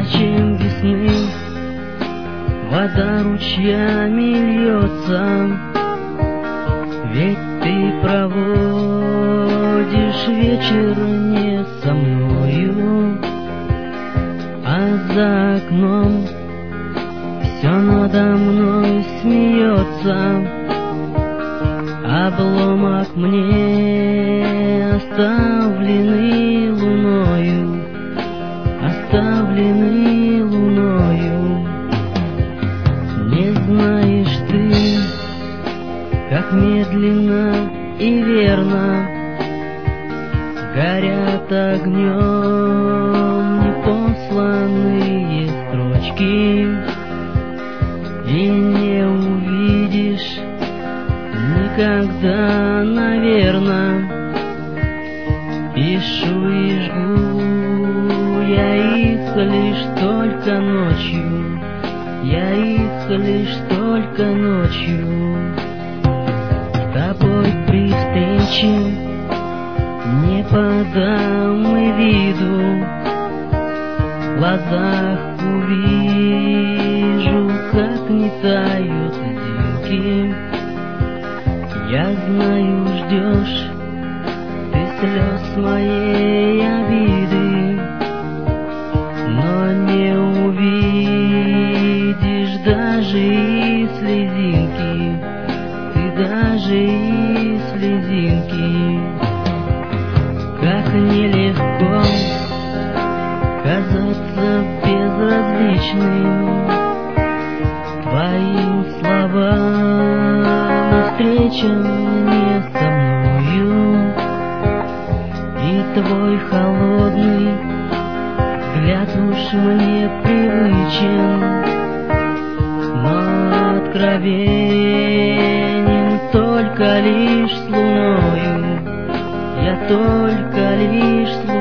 чем весны вода ручьями льется, ведь ты проводишь вечер не со мною, а за окном все надо мной смеется. Обломок мне оставленный луною, оставленный луною. Не знаешь ты, как медленно и верно горят огнем непосланные строчки, и не увидишь никогда, наверно. Пишу и жгу я их лишь только ночью, я их лишь только ночью. С тобой при встрече не подам и виду, в глазах увижу, как не тают дымки. Я знаю, ждешь ты слез моей обиды, но не увидишь даже и слезинки, ты даже и слезинки. Как нелегко казаться безразличным твоим словам, встречам не со мною, и твой холодный взгляд уж мне привычен, но откровенен только лишь с луною, я только лишь с